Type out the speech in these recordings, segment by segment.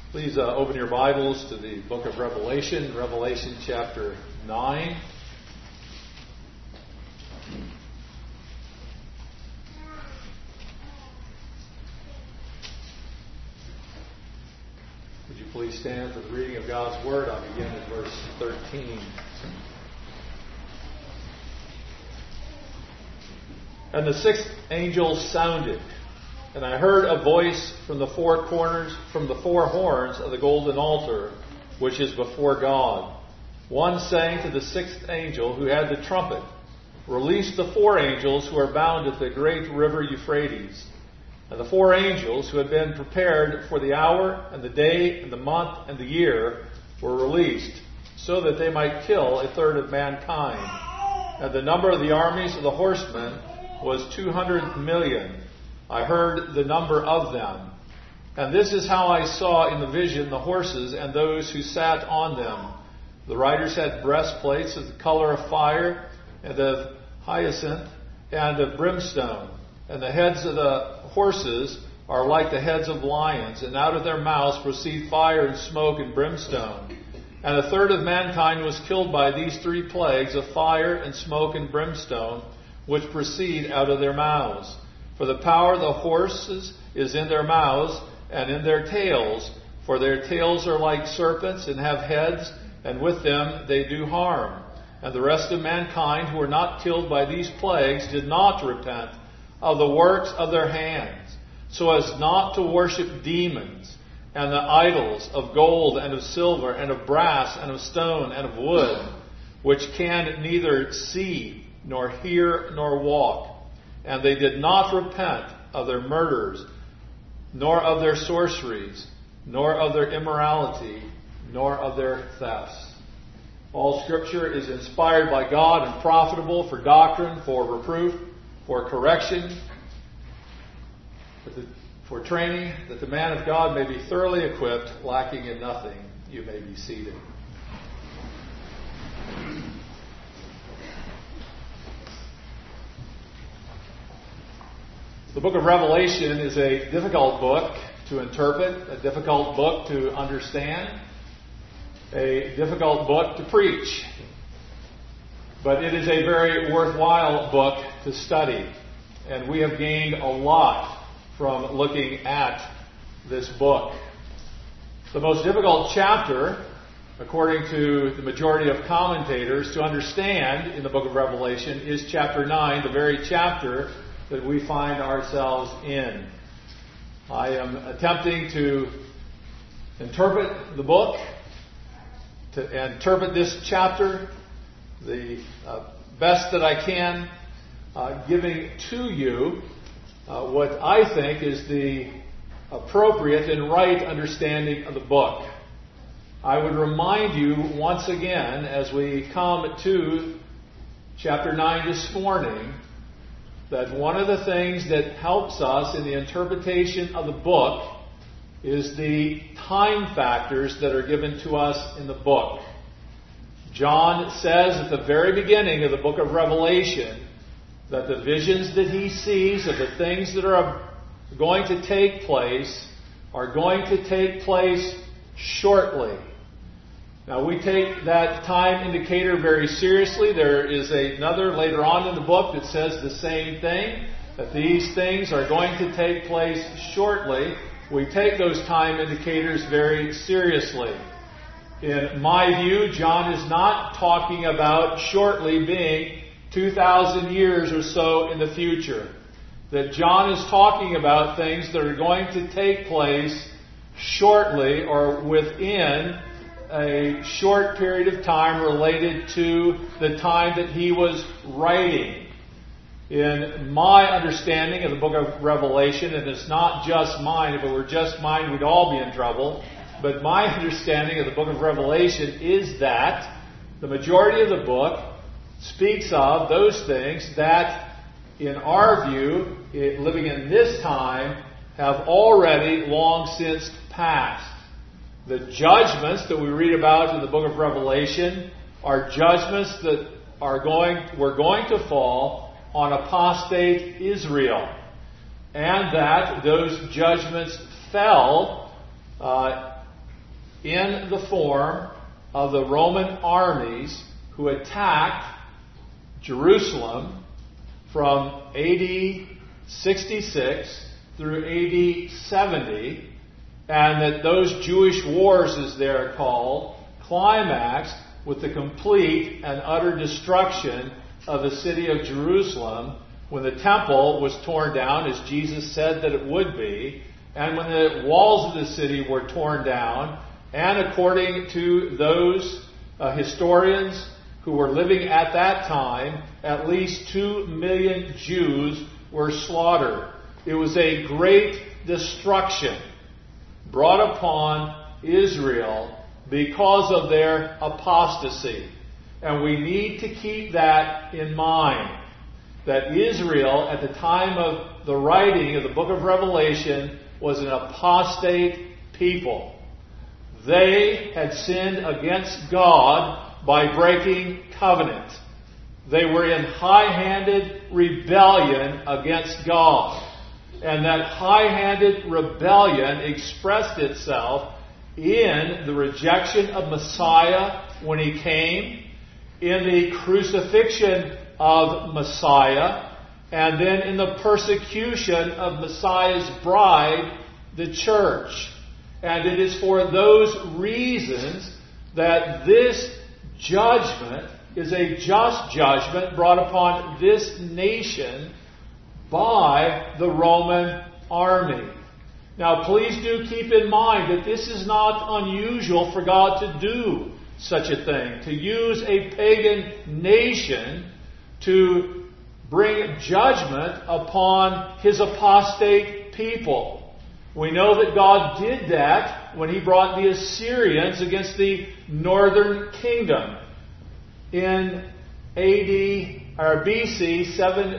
Please open your Bibles to the book of Revelation, Revelation chapter 9. Would you please stand for the reading of God's Word? I'll begin at verse 13. And the sixth angel sounded, and I heard a voice from the four corners, from the four horns of the golden altar, which is before God. One saying to the sixth angel who had the trumpet, "Release the four angels who are bound at the great river Euphrates." And the four angels who had been prepared for the hour and the day and the month and the year were released, so that they might kill a third of mankind. And the number of the armies of the horsemen was 200 million. I heard the number of them. And this is how I saw in the vision the horses and those who sat on them. The riders had breastplates of the color of fire and of hyacinth and of brimstone. And the heads of the horses are like the heads of lions, and out of their mouths proceed fire and smoke and brimstone. And a third of mankind was killed by these three plagues of fire and smoke and brimstone, which proceed out of their mouths. For the power of the horses is in their mouths and in their tails, for their tails are like serpents and have heads, and with them they do harm. And the rest of mankind who were not killed by these plagues did not repent of the works of their hands, so as not to worship demons and the idols of gold and of silver and of brass and of stone and of wood, which can neither see nor hear nor walk. And they did not repent of their murders, nor of their sorceries, nor of their immorality, nor of their thefts. All Scripture is inspired by God and profitable for doctrine, for reproof, for correction, for training, that the man of God may be thoroughly equipped, lacking in nothing. You may be seated. The book of Revelation is a difficult book to interpret, a difficult book to understand, a difficult book to preach. But it is a very worthwhile book to study. And we have gained a lot from looking at this book. The most difficult chapter, according to the majority of commentators, to understand in the book of Revelation is chapter 9, the very chapter that we find ourselves in. I am attempting to interpret the book, to interpret this chapter the best that I can, giving to you what I think is the appropriate and right understanding of the book. I would remind you once again, as we come to chapter 9 this morning, that one of the things that helps us in the interpretation of the book is the time factors that are given to us in the book. John says at the very beginning of the book of Revelation that the visions that he sees of the things that are going to take place are going to take place shortly. Now, we take that time indicator very seriously. There is another later on in the book that says the same thing, that these things are going to take place shortly. We take those time indicators very seriously. In my view, John is not talking about shortly being 2,000 years or so in the future. That John is talking about things that are going to take place shortly or within a short period of time related to the time that he was writing. In my understanding of the book of Revelation, and it's not just mine, if it were just mine, we'd all be in trouble. But my understanding of the book of Revelation is that the majority of the book speaks of those things that, in our view, living in this time, have already long since passed. The judgments that we read about in the book of Revelation are judgments that were going to fall on apostate Israel. And that those judgments fell in the form of the Roman armies who attacked Jerusalem from AD 66 through AD 70, and that those Jewish wars, as they're called, climaxed with the complete and utter destruction of the city of Jerusalem when the temple was torn down, as Jesus said that it would be, and when the walls of the city were torn down, and according to those historians who were living at that time, at least 2 million Jews were slaughtered. It was a great destruction brought upon Israel because of their apostasy. And we need to keep that in mind, that Israel, at the time of the writing of the book of Revelation, was an apostate people. They had sinned against God by breaking covenant. They were in high-handed rebellion against God. And that high-handed rebellion expressed itself in the rejection of Messiah when He came, in the crucifixion of Messiah, and then in the persecution of Messiah's bride, the church. And it is for those reasons that this judgment is a just judgment brought upon this nation by the Roman army. Now, please do keep in mind that this is not unusual for God to do such a thing, to use a pagan nation to bring judgment upon His apostate people. We know that God did that when He brought the Assyrians against the northern kingdom in BC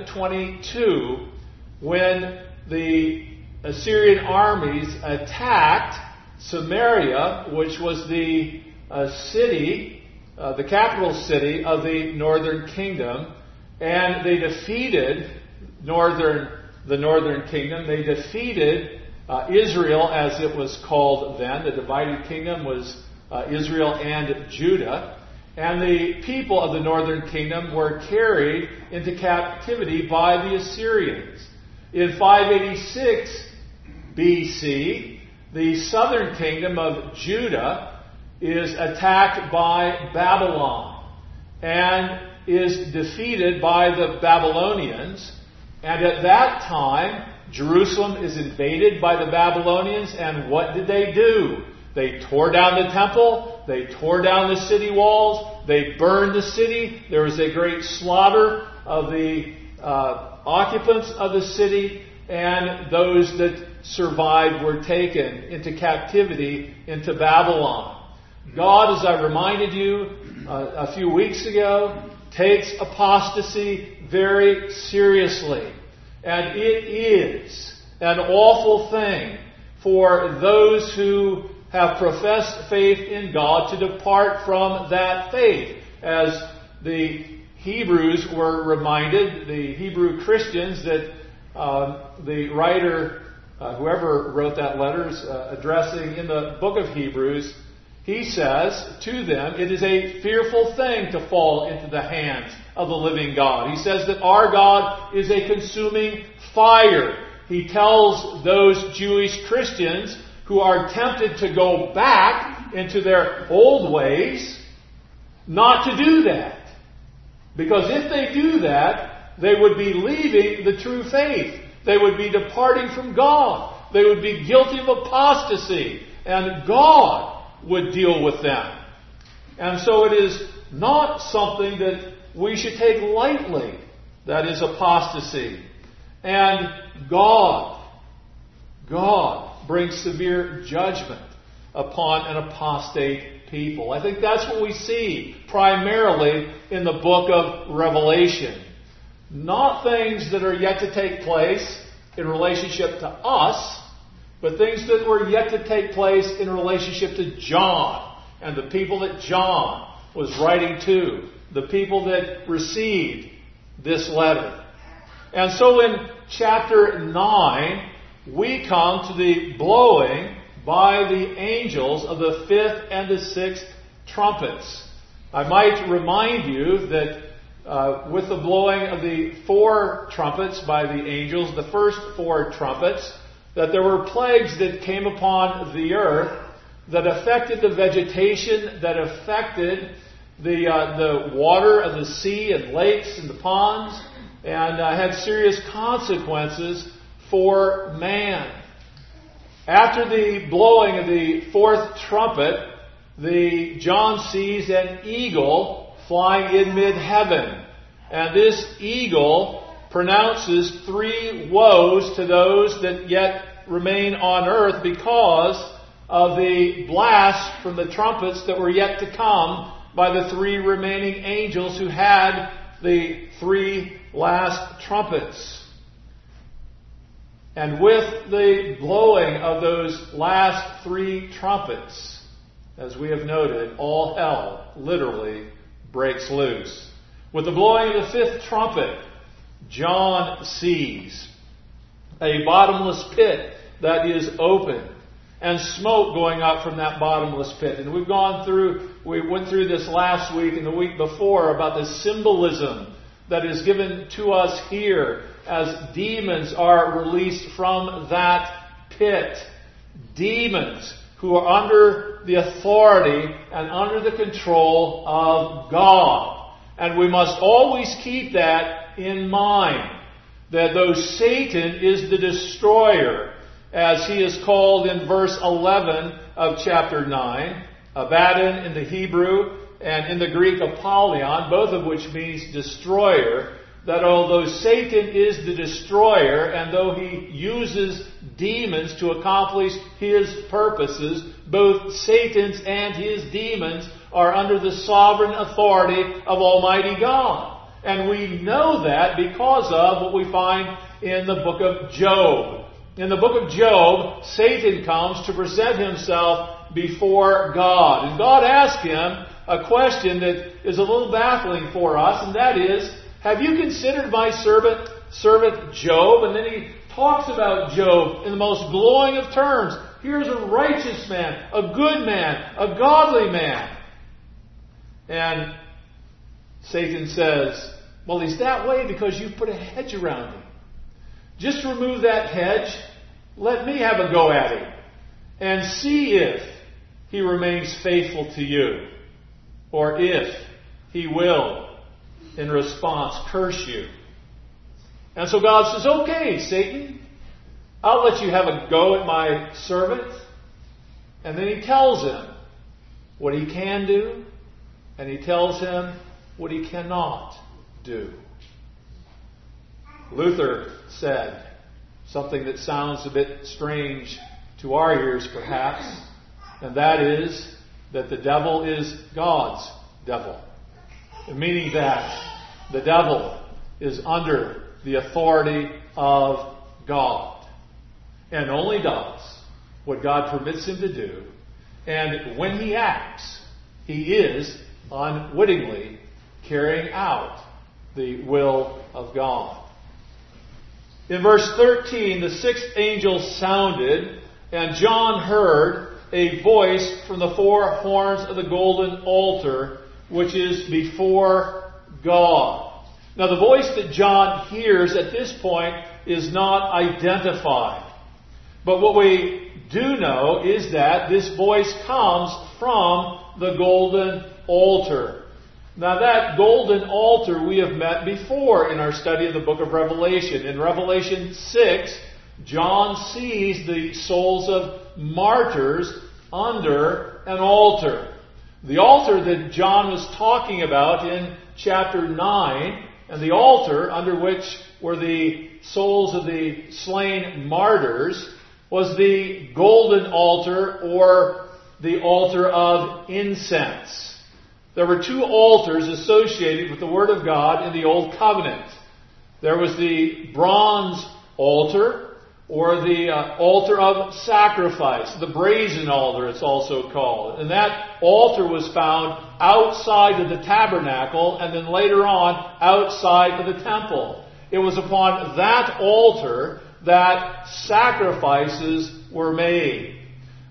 722, when the Assyrian armies attacked Samaria, which was the city, the capital city of the northern kingdom, and they defeated the northern kingdom. They defeated Israel, as it was called then. The divided kingdom was Israel and Judah. And the people of the northern kingdom were carried into captivity by the Assyrians. In 586 BC, the southern kingdom of Judah is attacked by Babylon and is defeated by the Babylonians. And at that time, Jerusalem is invaded by the Babylonians, and what did they do? They tore down the temple, they tore down the city walls, they burned the city. There was a great slaughter of the occupants of the city, and those that survived were taken into captivity into Babylon. God, as I reminded you a few weeks ago, takes apostasy very seriously. And it is an awful thing for those who have professed faith in God to depart from that faith. As the Hebrews were reminded, the Hebrew Christians, that the writer, whoever wrote that letter, addressing in the book of Hebrews, he says to them, it is a fearful thing to fall into the hands of the living God. He says that our God is a consuming fire. He tells those Jewish Christians who are tempted to go back into their old ways not to do that. Because if they do that, they would be leaving the true faith. They would be departing from God. They would be guilty of apostasy. And God would deal with them. And so it is not something that we should take lightly. That is apostasy. And God brings severe judgment upon an apostate people. I think that's what we see primarily in the book of Revelation. Not things that are yet to take place in relationship to us, but things that were yet to take place in relationship to John and the people that John was writing to, the people that received this letter. And so in chapter 9, we come to the blowing by the angels of the fifth and the sixth trumpets. I might remind you that with the blowing of the four trumpets by the angels, the first four trumpets, that there were plagues that came upon the earth that affected the vegetation, that affected the water of the sea and lakes and the ponds, and had serious consequences for man. After the blowing of the fourth trumpet, John sees an eagle flying in mid-heaven. And this eagle pronounces 3 woes to those that yet remain on earth because of the blast from the trumpets that were yet to come by the 3 remaining angels who had the 3 last trumpets. And with the blowing of those last 3 trumpets, as we have noted, all hell literally breaks loose. With the blowing of the 5th trumpet, John sees a bottomless pit that is open and smoke going up from that bottomless pit. And we went through this last week and the week before about the symbolism that is given to us here as demons are released from that pit. Demons who are under the authority and under the control of God. And we must always keep that in mind, that though Satan is the destroyer, as he is called in verse 11 of chapter 9, Abaddon in the Hebrew and in the Greek Apollyon, both of which means destroyer, that although Satan is the destroyer, and though he uses demons to accomplish his purposes, both Satan's and his demons are under the sovereign authority of Almighty God. And we know that because of what we find in the book of Job. In the book of Job, Satan comes to present himself before God. And God asks him a question that is a little baffling for us, and that is, have you considered my servant Job? And then he talks about Job in the most glowing of terms. Here's a righteous man, a good man, a godly man. And Satan says, well, he's that way because you've put a hedge around him. Just remove that hedge. Let me have a go at him. And see if he remains faithful to you. Or if he will, in response, curse you. And so God says, okay, Satan, I'll let you have a go at my servant. And then he tells him what he can do, and he tells him what he cannot do. Luther said something that sounds a bit strange to our ears, perhaps, and that is that the devil is God's devil. Meaning that the devil is under the authority of God and only does what God permits him to do. And when he acts, he is unwittingly carrying out the will of God. In verse 13, the 6th angel sounded, and John heard a voice from the 4 horns of the golden altar, which is before God. Now, the voice that John hears at this point is not identified. But what we do know is that this voice comes from the golden altar. Now, that golden altar we have met before in our study of the book of Revelation. In Revelation 6, John sees the souls of martyrs under an altar. The altar that John was talking about in chapter 9, and the altar under which were the souls of the slain martyrs, was the golden altar, or the altar of incense. There were 2 altars associated with the Word of God in the Old Covenant. There was the bronze altar, or the altar of sacrifice, the brazen altar it's also called. And that altar was found outside of the tabernacle, and then later on outside of the temple. It was upon that altar that sacrifices were made.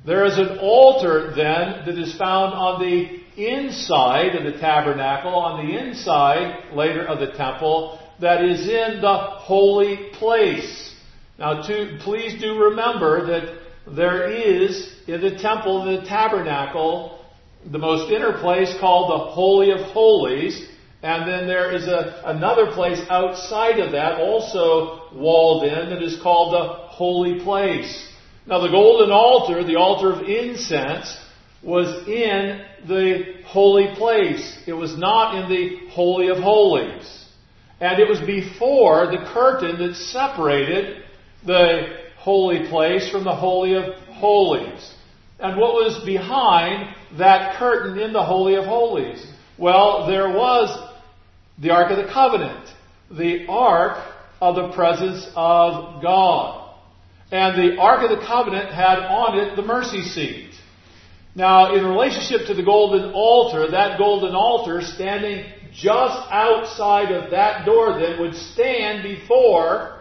There is an altar then that is found on the inside of the tabernacle, on the inside later of the temple, that is in the holy place. Now, please do remember that there is in the temple, in the tabernacle, the most inner place called the Holy of Holies, and then there is another place outside of that, also walled in, that is called the Holy Place. Now, the golden altar, the altar of incense, was in the holy place. It was not in the Holy of Holies. And it was before the curtain that separated the holy place from the Holy of Holies. And what was behind that curtain in the Holy of Holies? Well, there was the Ark of the Covenant, the Ark of the presence of God. And the Ark of the Covenant had on it the mercy seat. Now, in relationship to the golden altar, that golden altar standing just outside of that door then would stand before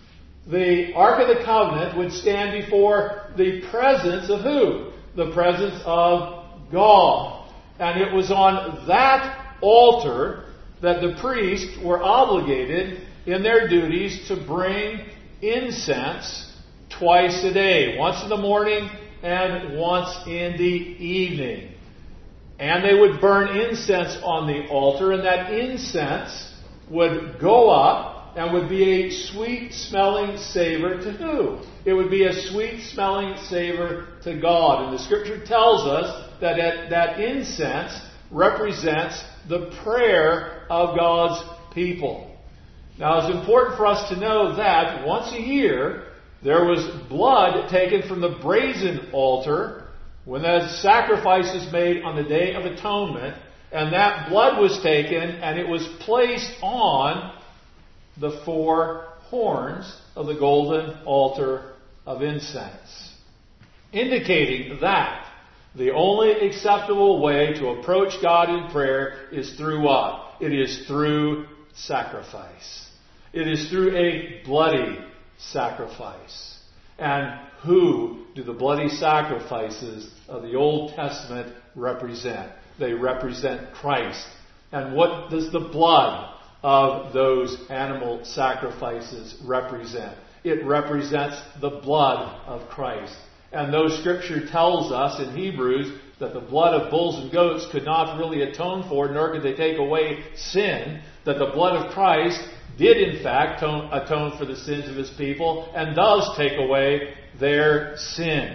the Ark of the Covenant, would stand before the presence of who? The presence of God. And it was on that altar that the priests were obligated in their duties to bring incense twice a day. Once in the morning and once in the evening. And they would burn incense on the altar, and that incense would go up and would be a sweet-smelling savor to who? It would be a sweet-smelling savor to God. And the Scripture tells us that that incense represents the prayer of God's people. Now, it's important for us to know that once a year, there was blood taken from the brazen altar when the sacrifice was made on the Day of Atonement, and that blood was taken and it was placed on the four horns of the golden altar of incense, indicating that the only acceptable way to approach God in prayer is through what? It is through sacrifice. It is through a bloody sacrifice. And who do the bloody sacrifices of the Old Testament represent? They represent Christ. And what does the blood of those animal sacrifices represent? It represents the blood of Christ. And though Scripture tells us in Hebrews that the blood of bulls and goats could not really atone for, nor could they take away sin, that the blood of Christ did in fact atone for the sins of His people and does take away their sin.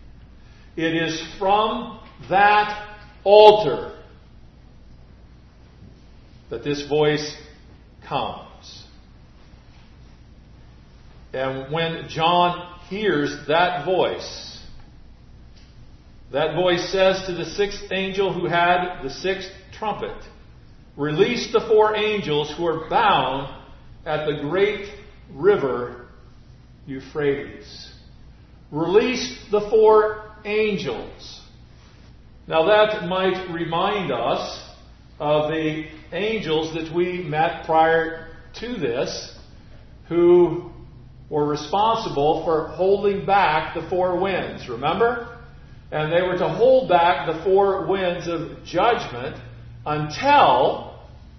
It is from that altar that this voice comes. And when John hears that voice says to the sixth angel who had the sixth trumpet, "Release the four angels who are bound at the great river Euphrates." Release the four angels. Now that might remind us of the angels that we met prior to this, who were responsible for holding back the four winds. Remember? And they were to hold back the four winds of judgment until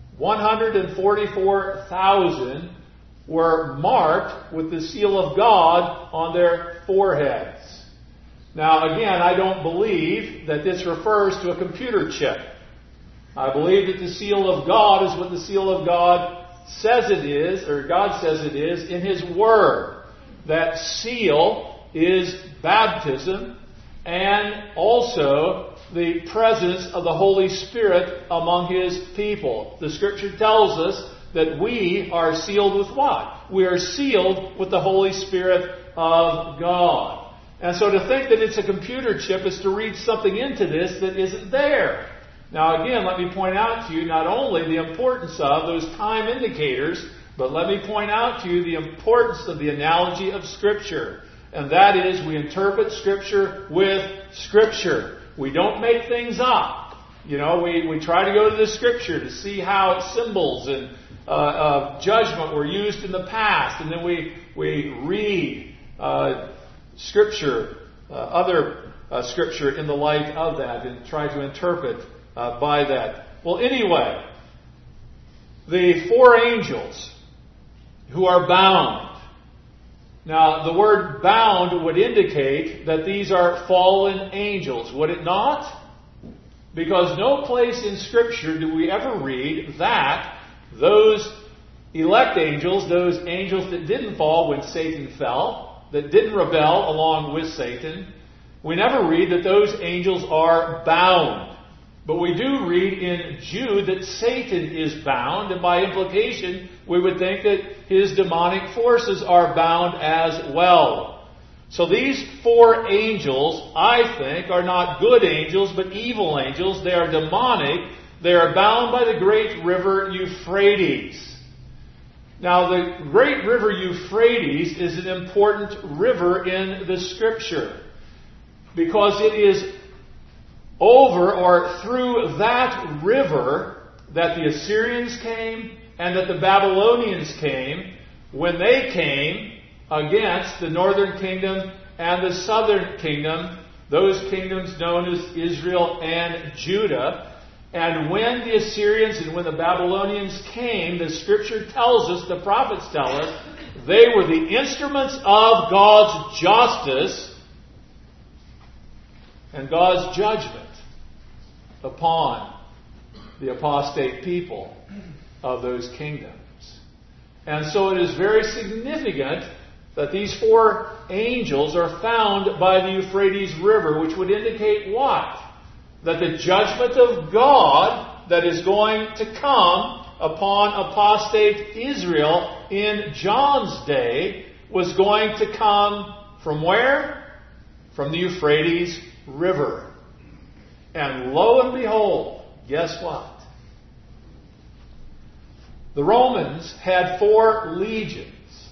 144,000 were marked with the seal of God on their foreheads. Now, again, I don't believe that this refers to a computer chip. I believe that the seal of God is what the seal of God says it is, or God says it is, in His Word. That seal is baptism and also the presence of the Holy Spirit among His people. The Scripture tells us that we are sealed with what? We are sealed with the Holy Spirit of God. And so to think that it's a computer chip is to read something into this that isn't there. Now again, let me point out to you not only the importance of those time indicators, but let me point out to you the importance of the analogy of Scripture. And that is, we interpret Scripture with Scripture. We don't make things up. You know, we try to go to the Scripture to see how symbols and judgment were used in the past. And then we read Scripture, other Scripture in the light of that and try to interpret by that. Well, anyway, the 4 angels who are bound. Now, the word bound would indicate that these are fallen angels, would it not? Because no place in Scripture do we ever read that those elect angels, those angels that didn't fall when Satan fell, that didn't rebel along with Satan, we never read that those angels are bound. But we do read in Jude that Satan is bound, and by implication, we would think that his demonic forces are bound as well. So these 4 angels, I think, are not good angels, but evil angels. They are demonic. They are bound by the great river Euphrates. Now, the great river Euphrates is an important river in the Scripture, because it is over or through that river that the Assyrians came and that the Babylonians came when they came against the northern kingdom and the southern kingdom, those kingdoms known as Israel and Judah. And when the Assyrians and when the Babylonians came, the Scripture tells us, the prophets tell us, they were the instruments of God's justice and God's judgment upon the apostate people of those kingdoms. And so it is very significant that these 4 angels are found by the Euphrates River, which would indicate what? That the judgment of God that is going to come upon apostate Israel in John's day was going to come from where? From the Euphrates River. And lo and behold, guess what? The Romans had 4 legions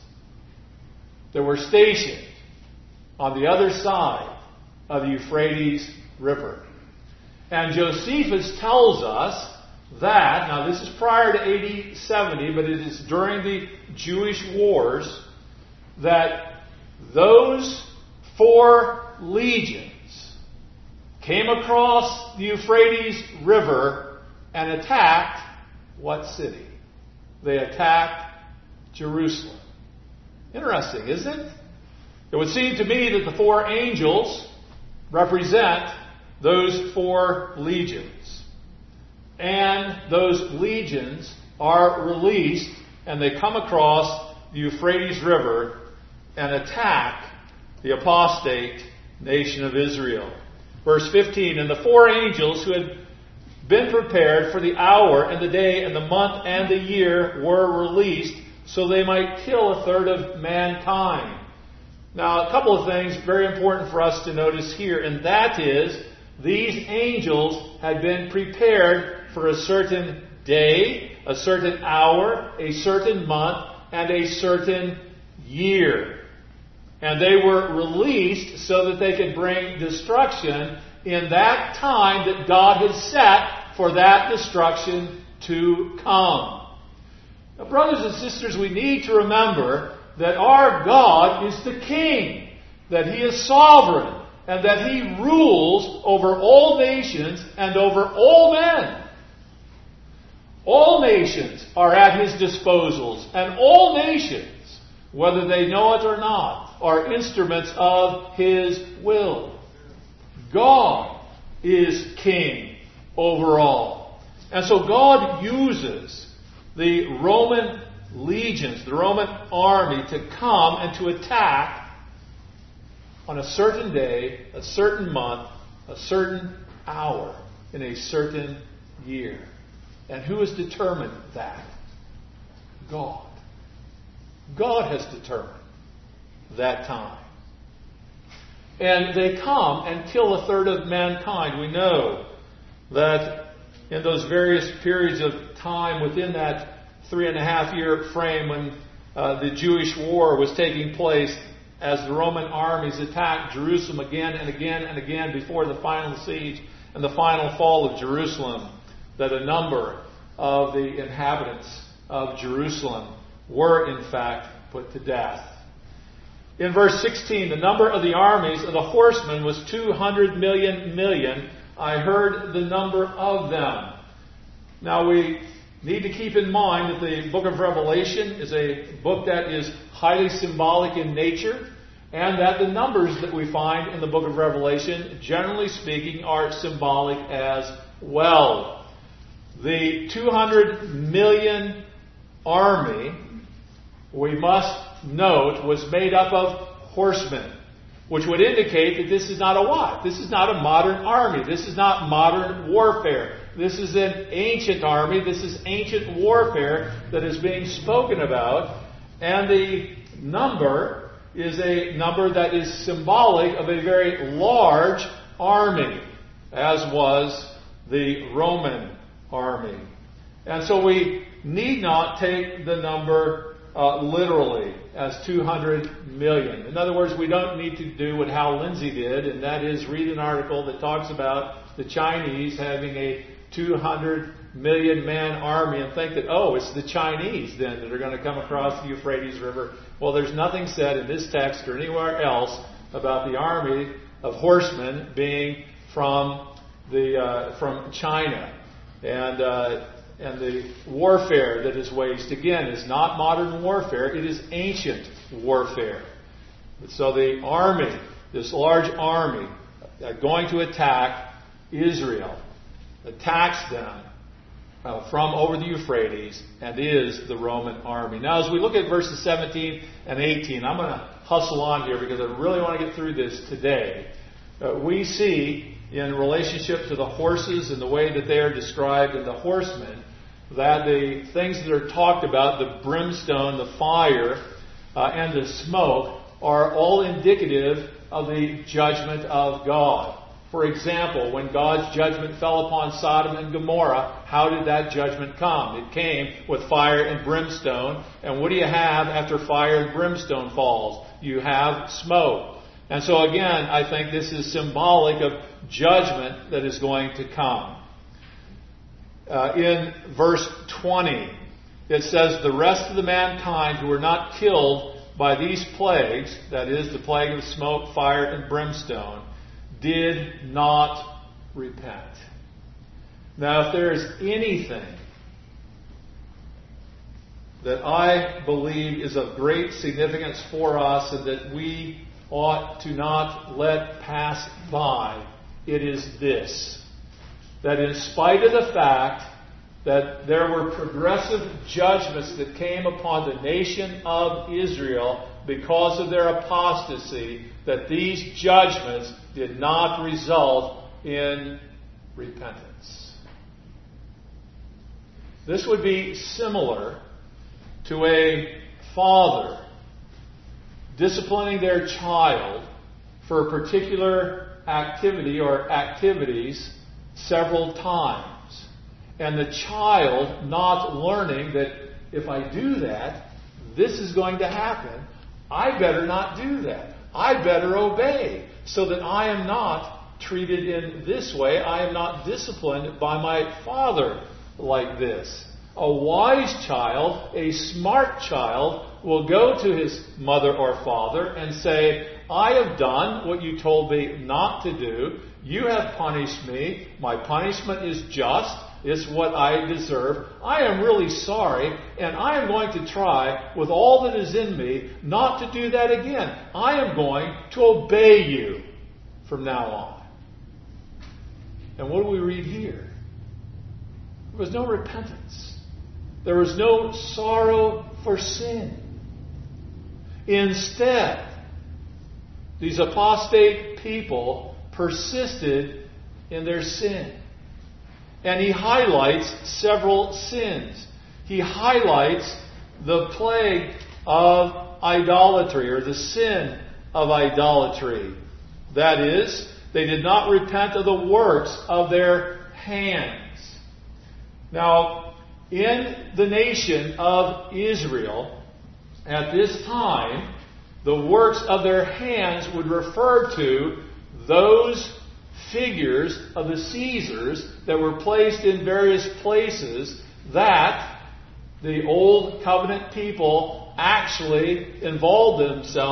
that were stationed on the other side of the Euphrates River. And Josephus tells us that, now this is prior to AD 70, but it is during the Jewish wars, that those 4 legions came across the Euphrates River and attacked what city? They attacked Jerusalem. Interesting, isn't it? It would seem to me that the 4 angels represent those 4 legions. And those legions are released and they come across the Euphrates River and attack the apostate nation of Israel. Verse 15, and the 4 angels who had been prepared for the hour and the day and the month and the year were released so they might kill 1/3 of mankind. Now, a couple of things very important for us to notice here, and that is these angels had been prepared for a certain day, a certain hour, a certain month, and a certain year. And they were released so that they could bring destruction in that time that God had set for that destruction to come. Now, brothers and sisters, we need to remember that our God is the King, that He is sovereign, and that He rules over all nations and over all men. All nations are at His disposals, and all nations, whether they know it or not, are instruments of His will. God is King over all. And so God uses the Roman legions, the Roman army, to come and to attack on a certain day, a certain month, a certain hour, in a certain year. And who has determined that? God. God has determined that time. And they come and kill 1/3 of mankind. We know that in those various periods of time within that 3.5-year frame when the Jewish war was taking place, as the Roman armies attacked Jerusalem again and again and again before the final siege and the final fall of Jerusalem, that a number of the inhabitants of Jerusalem were in fact put to death. In verse 16, the number of the armies of the horsemen was 200 million. I heard the number of them. Now we need to keep in mind that the book of Revelation is a book that is highly symbolic in nature, and that the numbers that we find in the book of Revelation, generally speaking, are symbolic as well. The 200 million army, we must note, was made up of horsemen, which would indicate that this is not a what? This is not a modern army. This is not modern warfare. This is an ancient army. This is ancient warfare that is being spoken about. And the number is a number that is symbolic of a very large army, as was the Roman army. And so we need not take the number literally as 200 million. In other words, we don't need to do what Hal Lindsey did, and that is read an article that talks about the Chinese having a 200 million man army and think that, oh, it's the Chinese then that are going to come across the Euphrates River. Well, there's nothing said in this text or anywhere else about the army of horsemen being from China. And the warfare that is waged, again, is not modern warfare. It is ancient warfare. So the army, this large army, going to attack Israel, attacks them from over the Euphrates, and is the Roman army. Now, as we look at verses 17 and 18, I'm going to hustle on here because I really want to get through this today. We see, in relationship to the horses and the way that they are described in the horsemen, that the things that are talked about, the brimstone, the fire, and the smoke, are all indicative of the judgment of God. For example, when God's judgment fell upon Sodom and Gomorrah, how did that judgment come? It came with fire and brimstone. And what do you have after fire and brimstone falls? You have smoke. And so again, I think this is symbolic of judgment that is going to come. In verse 20, it says, the rest of the mankind who were not killed by these plagues, that is, the plague of smoke, fire, and brimstone, did not repent. Now, if there is anything that I believe is of great significance for us and that we ought to not let pass by, it is this: that in spite of the fact that there were progressive judgments that came upon the nation of Israel because of their apostasy, that these judgments did not result in repentance. This would be similar to a father disciplining their child for a particular activity or activities several times, and the child not learning that if I do that, this is going to happen. I better not do that. I better obey, so that I am not treated in this way. I am not disciplined by my father like this. A wise child, a smart child, will go to his mother or father and say, I have done what you told me not to do. You have punished me. My punishment is just. It's what I deserve. I am really sorry, and I am going to try with all that is in me not to do that again. I am going to obey you from now on. And what do we read here? There was no repentance. There was no sorrow for sin. Instead, these apostate people persisted in their sin. And he highlights several sins. He highlights the plague of idolatry, or the sin of idolatry. That is, they did not repent of the works of their hands. Now, in the nation of Israel, at this time, the works of their hands would refer to those figures of the Caesars that were placed in various places that the Old Covenant people actually involved themselves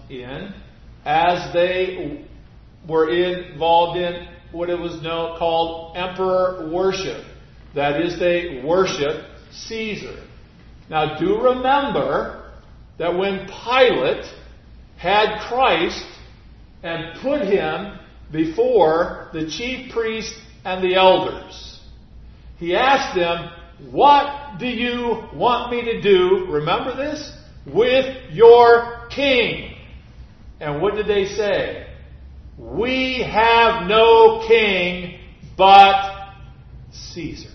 in as they were involved in what it was called emperor worship. That is, they worshiped Caesar. Now do remember that when Pilate had Christ and put him before the chief priests and the elders, he asked them, "What do you want me to do," remember this, "with your king?" And what did they say? "We have no king but Caesar."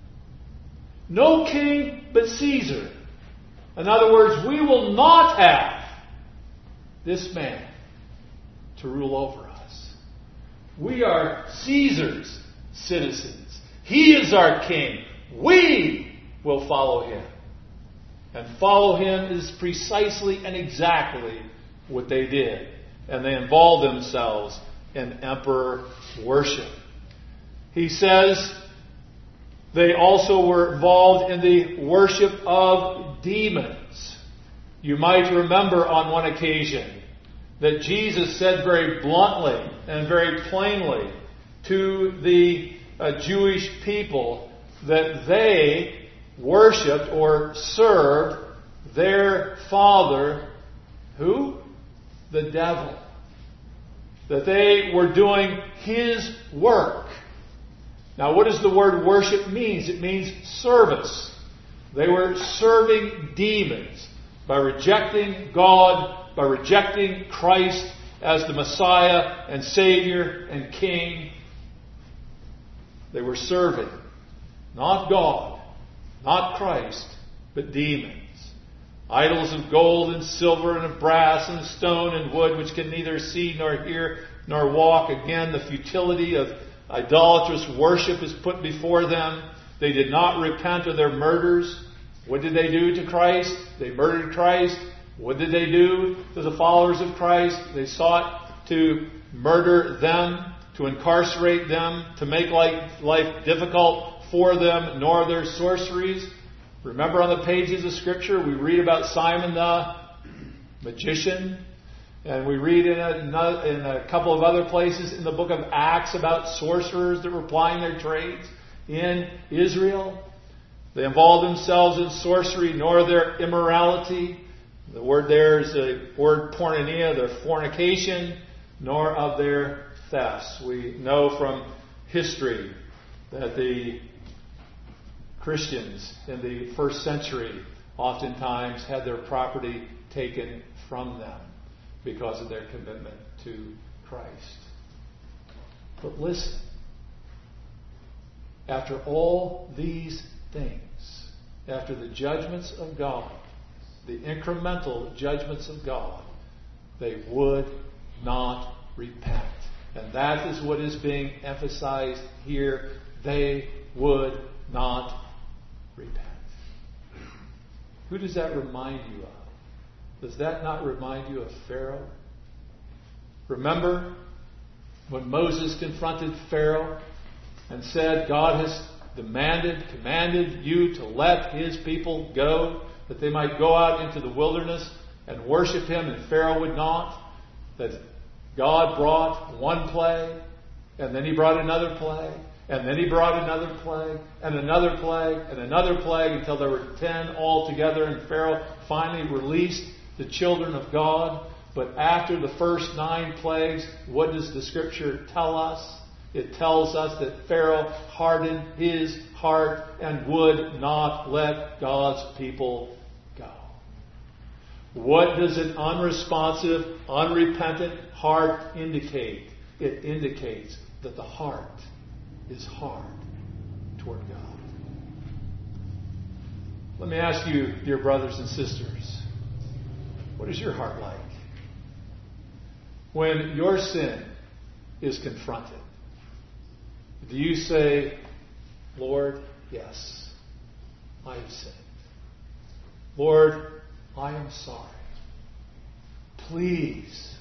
No king but Caesar. In other words, we will not have this man to rule over us. We are Caesar's citizens. He is our king. We will follow him. And follow him is precisely and exactly what they did. And they involved themselves in emperor worship. He says they also were involved in the worship of demons. You might remember on one occasion that Jesus said very bluntly and very plainly to the Jewish people that they worshipped or served their father, who? The devil. That they were doing his work. Now, what does the word worship mean? It means service. They were serving demons by rejecting God, by rejecting Christ as the Messiah and Savior and King. They were serving not God, not Christ, but demons. Idols of gold and silver and of brass and stone and wood, which can neither see nor hear nor walk. Again, the futility of idolatrous worship is put before them. They did not repent of their murders. What did they do to Christ? They murdered Christ. What did they do to the followers of Christ? They sought to murder them, to incarcerate them, to make life difficult for them, nor their sorceries. Remember on the pages of Scripture, we read about Simon the magician. And we read in a couple of other places in the book of Acts about sorcerers that were plying their trades in Israel. They involved themselves in sorcery, nor their immorality. The word there is the word porneia, their fornication, nor of their thefts. We know from history that the Christians in the first century oftentimes had their property taken from them because of their commitment to Christ. But listen, after all these things, after the judgments of God, the incremental judgments of God, they would not repent. And that is what is being emphasized here. They would not repent. Who does that remind you of? Does that not remind you of Pharaoh? Remember when Moses confronted Pharaoh and said, God has commanded you to let his people go, that they might go out into the wilderness and worship him, and Pharaoh would not. That God brought one plague, and then he brought another plague, and then he brought another plague, and another plague, and another plague, until there were 10 altogether, and Pharaoh finally released the children of God. But after the first 9 plagues, what does the Scripture tell us? It tells us that Pharaoh hardened his heart and would not let God's people go. What does an unresponsive, unrepentant heart indicate? It indicates that the heart is hard toward God. Let me ask you, dear brothers and sisters, what is your heart like? When your sin is confronted, do you say, Lord, yes, I have sinned. Lord, I am sorry. Please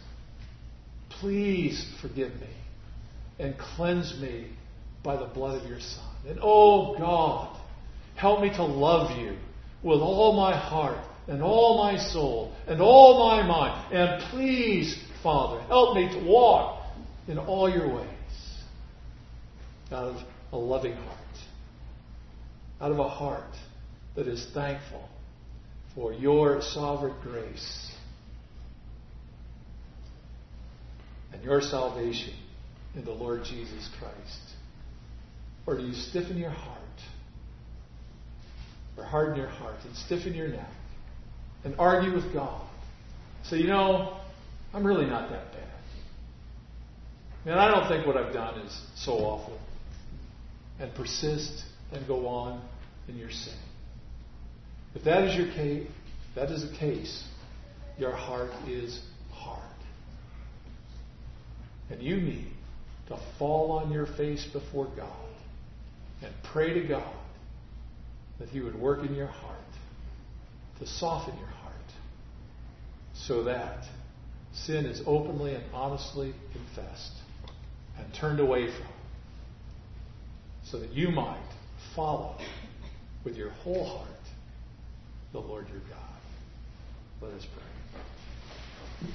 forgive me and cleanse me by the blood of your Son. And oh God, help me to love you with all my heart and all my soul and all my mind. And please, Father, help me to walk in all your ways out of a loving heart, out of a heart that is thankful for your sovereign grace and your salvation in the Lord Jesus Christ. Or do you stiffen your heart, or harden your heart and stiffen your neck and argue with God? Say, I'm really not that bad. Man, I don't think what I've done is so awful. And persist and go on in your sin. If that is your case, that is the case, your heart is hard. And you need to fall on your face before God and pray to God that He would work in your heart, to soften your heart, so that sin is openly and honestly confessed and turned away from, so that you might follow with your whole heart the Lord your God. Let us pray.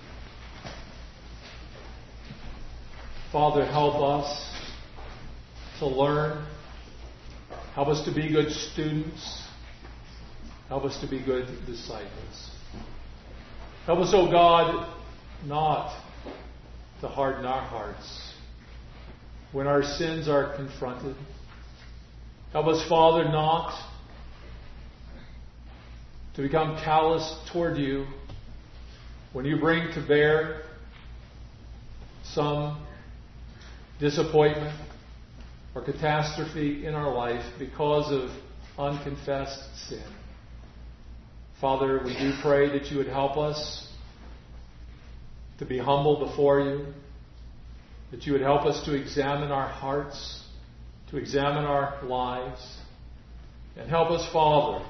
Father, help us to learn. Help us to be good students. Help us to be good disciples. Help us, O God, not to harden our hearts when our sins are confronted. Help us, Father, not to become callous toward you when you bring to bear some disappointment or catastrophe in our life because of unconfessed sin. Father, we do pray that you would help us to be humble before you, that you would help us to examine our hearts, to examine our lives, and help us, Father,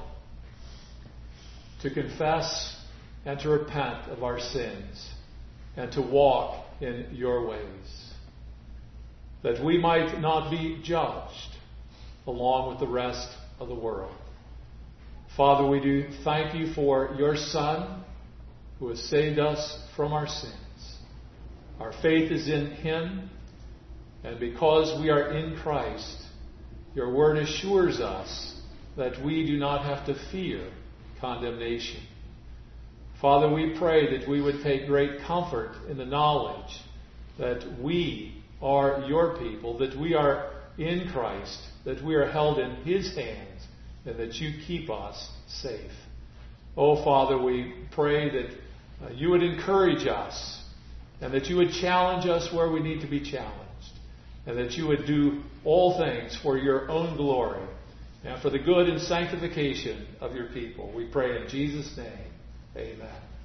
to confess and to repent of our sins and to walk in your ways, that we might not be judged along with the rest of the world. Father, we do thank you for your Son who has saved us from our sins. Our faith is in Him, and because we are in Christ, your word assures us that we do not have to fear condemnation. Father, we pray that we would take great comfort in the knowledge that we are your people, that we are in Christ, that we are held in His hands, and that you keep us safe. Oh, Father, we pray that you would encourage us and that you would challenge us where we need to be challenged, and that you would do all things for your own glory and for the good and sanctification of your people. We pray in Jesus' name. Amen.